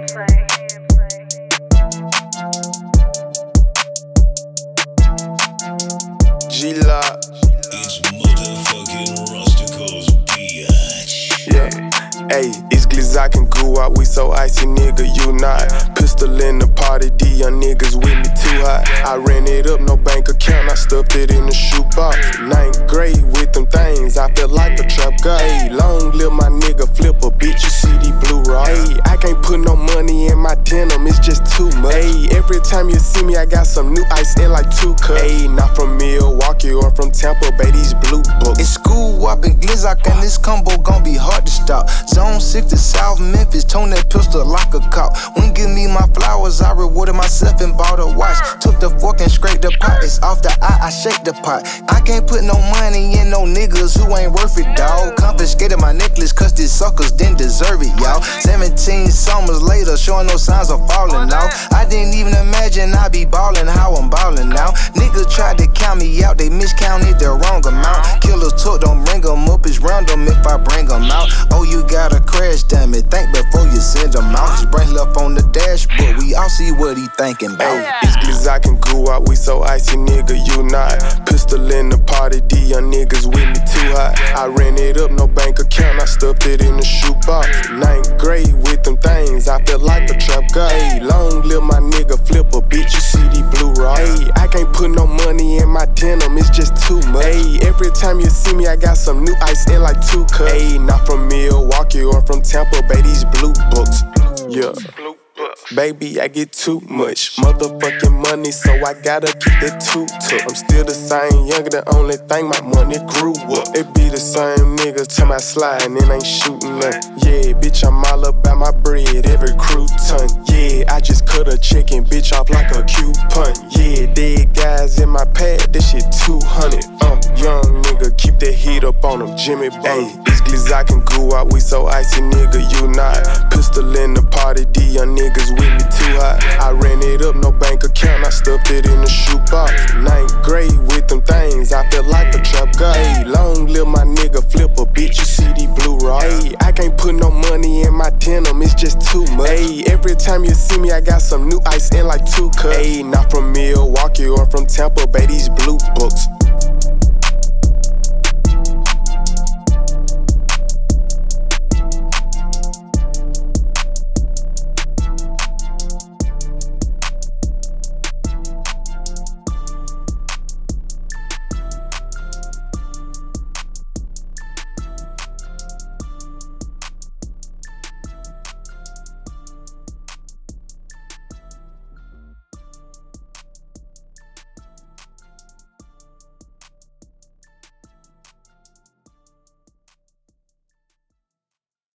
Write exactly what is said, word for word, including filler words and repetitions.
G-Lock. It's motherfucking Rusticals, bitch. Yeah, ayy, it's Glizak and Guwap, we so icy, nigga, you not. Pistol in the party, these young niggas with me too hot. I ran it up, no bank account, I stuffed it in the shoebox. Ninth grade with them things, I feel like a trap guy. Ayy, long live my nigga, flip a bitch, you see these blue rocks. Ayy, I can't put no money in my denim, it's just too much. Ayy, every time you see me, I got some new ice in like two cups. Ayy, not from Milwaukee or from Tampa Bay, these blue books. It's Guwap and Glizak, and this combo gon' be hard to stop. Zone six to South Memphis, tone that pistol like a cop. When give me my flowers, I rewarded myself and bought a watch. Took the fork and scraped the pot, it's off the eye, I shake the pot. I can't put no money in no niggas who ain't worth it, dawg. Confiscated my necklace, cause these suckers didn't deserve it, y'all. Seventeen summers later, showing no signs of falling off. I didn't even imagine I'd be ballin' how I'm ballin' now. Niggas tried to count me out, they miscounted the wrong amount. Killers took, don't bring them up, it's random if I bring them out. Oh, you gotta crash, damn it, think before you send them out. His brain left on the dashboard, we all see what he thinking about. Ayy, it's Glizak and Guwap, we so icy, nigga, you not. Pistol in the party, these young niggas with me too hot. I ran it up, no bank account, I stuffed it in the shoebox. Ninth grade with them things, I feel like a trap guy. Ayy, long live my nigga, flip a bitch, you see these blue rocks. Ayy, I can't put no money in my denim, it's just too much. Ayy, every time you see me, I got some new ice in like two cups. Ayy, not from Milwaukee or from Tampa Bay, these blue books. Yeah. Baby, I get too much motherfucking money, so I gotta keep that two-tuck. I'm still the same, younger, the only thing my money grew up. It be the same niggas till my sliding and ain't shooting none. Yeah, bitch, I'm all about my bread, every crouton. Yeah, I just cut a chicken, bitch, off like a coupon. Yeah, dead guys in my pad, this shit two hundred. Um, young nigga, keep that heat up on them, Jimmy Ayy, it's Glizak and Guwap, we so icy, nigga, you not. Pistol in the party, these young niggas with me too hot. I ran it up, no bank account, I stuffed it in the shoebox. Ninth grade with them things, I feel like a trap guy. Ayy, long live my nigga, flip a bitch, you see these blue rocks. Ayy, I can't put no money in my denim, it's just too much. Ayy, every time you see me, I got some new ice in like two cups. Ayy, not from Milwaukee or from Tampa Bay, these blue books.